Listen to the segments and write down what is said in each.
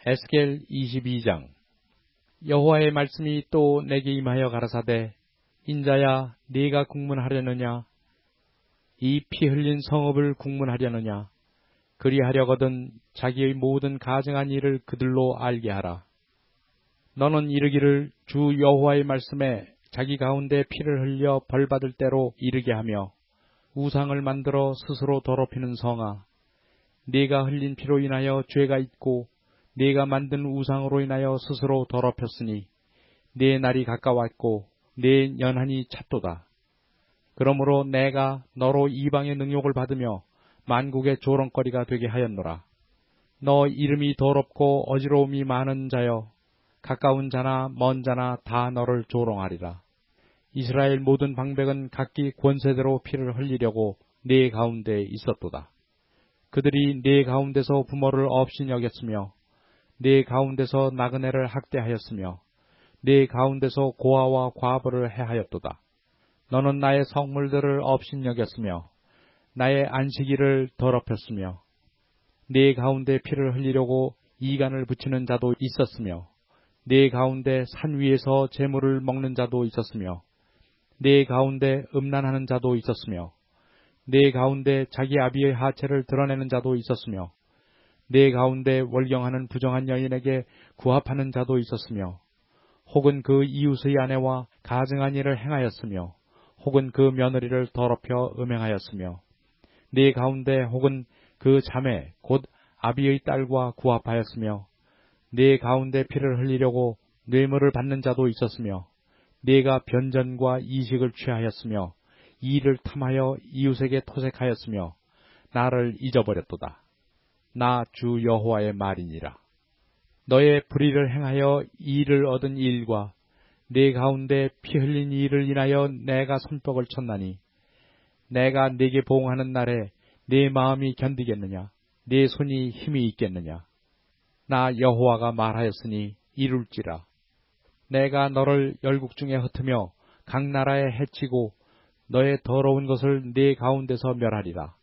에스겔 22장. 여호와의 말씀이 또 내게 임하여 가라사대, 인자야, 네가 국문하려느냐? 이 피 흘린 성읍을 국문하려느냐? 그리하려거든 자기의 모든 가증한 일을 그들로 알게 하라. 너는 이르기를 주 여호와의 말씀에 자기 가운데 피를 흘려 벌받을 대로 이르게 하며, 우상을 만들어 스스로 더럽히는 성아, 네가 흘린 피로 인하여 죄가 있고 네가 만든 우상으로 인하여 스스로 더럽혔으니 네 날이 가까웠고 네 연한이 찼도다. 그러므로 내가 너로 이방의 능욕을 받으며 만국의 조롱거리가 되게 하였노라. 너 이름이 더럽고 어지러움이 많은 자여, 가까운 자나 먼 자나 다 너를 조롱하리라. 이스라엘 모든 방백은 각기 권세대로 피를 흘리려고 네 가운데 있었도다. 그들이 네 가운데서 부모를 없이 여겼으며 네 가운데서 나그네를 학대하였으며 네 가운데서 고아와 과부를 해하였도다. 너는 나의 성물들을 없이 여겼으며 나의 안식일을 더럽혔으며 네 가운데 피를 흘리려고 이간을 붙이는 자도 있었으며 네 가운데 산 위에서 재물을 먹는 자도 있었으며 네 가운데 음란하는 자도 있었으며 네 가운데 자기 아비의 하체를 드러내는 자도 있었으며 네 가운데 월경하는 부정한 여인에게 구합하는 자도 있었으며 혹은 그 이웃의 아내와 가증한 일을 행하였으며 혹은 그 며느리를 더럽혀 음행하였으며 네 가운데 혹은 그 자매 곧 아비의 딸과 구합하였으며 네 가운데 피를 흘리려고 뇌물을 받는 자도 있었으며 네가 변전과 이식을 취하였으며 이를 탐하여 이웃에게 토색하였으며 나를 잊어버렸도다. 나 주 여호와의 말이니라. 너의 불의를 행하여 이를 얻은 일과 네 가운데 피 흘린 일을 인하여 내가 손뼉을 쳤나니 내가 네게 보응하는 날에 네 마음이 견디겠느냐? 네 손이 힘이 있겠느냐? 나 여호와가 말하였으니 이룰지라. 내가 너를 열국 중에 흩으며 각 나라에 해치고 너의 더러운 것을 네 가운데서 멸하리라.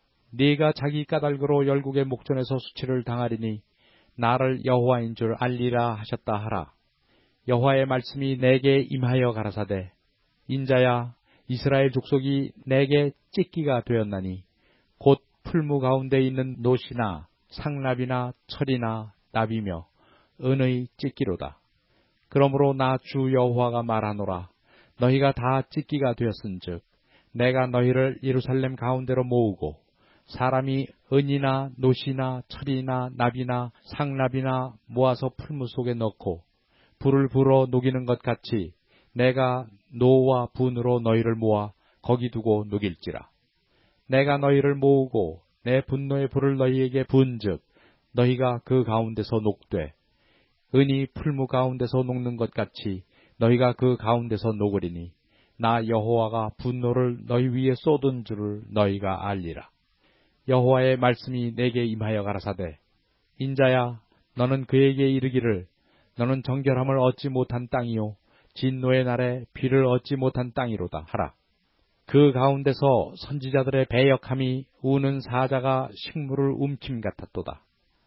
네가 자기 까닭으로 열국의 목전에서 수치를 당하리니 나를 여호와인 줄 알리라 하셨다 하라. 여호와의 말씀이 내게 임하여 가라사대, 인자야, 이스라엘 족속이 내게 찢기가 되었나니 곧 풀무 가운데 있는 노시나 상납이나 철이나 나비며 은의 찢기로다. 그러므로 나 주 여호와가 말하노라. 너희가 다 찢기가 되었은즉 내가 너희를 예루살렘 가운데로 모으고 사람이 은이나 노시나 철이나 나비나 상납이나 모아서 풀무 속에 넣고 불을 불어 녹이는 것 같이 내가 노와 분으로 너희를 모아 거기 두고 녹일지라. 내가 너희를 모으고 내 분노의 불을 너희에게 부은즉 너희가 그 가운데서 녹되 은이 풀무 가운데서 녹는 것 같이 너희가 그 가운데서 녹으리니 나 여호와가 분노를 너희 위에 쏟은 줄을 너희가 알리라. 여호와의 말씀이 내게 임하여 가라사대, 인자야, 너는 그에게 이르기를 너는 정결함을 얻지 못한 땅이요 진노의 날에 비를 얻지 못한 땅이로다 하라. 그 가운데서 선지자들의 배역함이 우는 사자가 식물을 움킴 같았도다.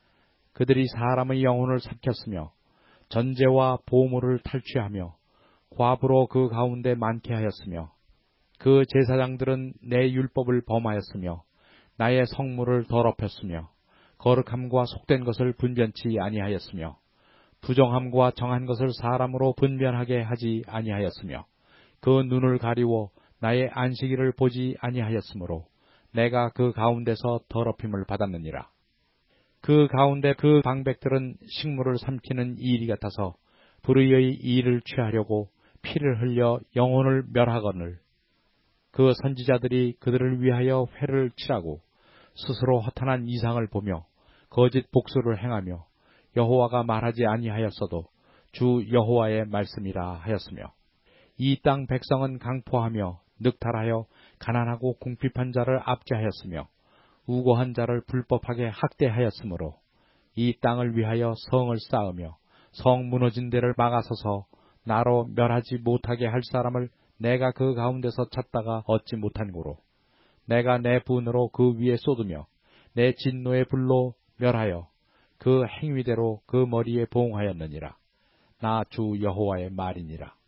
그들이 사람의 영혼을 삭혔으며 전제와 보물을 탈취하며 과부로 그 가운데 많게 하였으며 그 제사장들은 내 율법을 범하였으며 나의 성물을 더럽혔으며 거룩함과 속된 것을 분변치 아니하였으며 부정함과 정한 것을 사람으로 분변하게 하지 아니하였으며 그 눈을 가리워 나의 안식일을 보지 아니하였으므로 내가 그 가운데서 더럽힘을 받았느니라. 그 가운데 그 방백들은 식물을 삼키는 일이 같아서 불의의 일을 취하려고 피를 흘려 영혼을 멸하거늘 그 선지자들이 그들을 위하여 회를 치라고 스스로 허탄한 이상을 보며 거짓 복수를 행하며 여호와가 말하지 아니하였어도 주 여호와의 말씀이라 하였으며 이 땅 백성은 강포하며 늑탈하여 가난하고 궁핍한 자를 압제하였으며 우고한 자를 불법하게 학대하였으므로 이 땅을 위하여 성을 쌓으며 성 무너진 데를 막아서서 나로 멸하지 못하게 할 사람을 내가 그 가운데서 찾다가 얻지 못한 고로 내가 내 분으로 그 위에 쏟으며 내 진노의 불로 멸하여 그 행위대로 그 머리에 보응하였느니라. 나 주 여호와의 말이니라.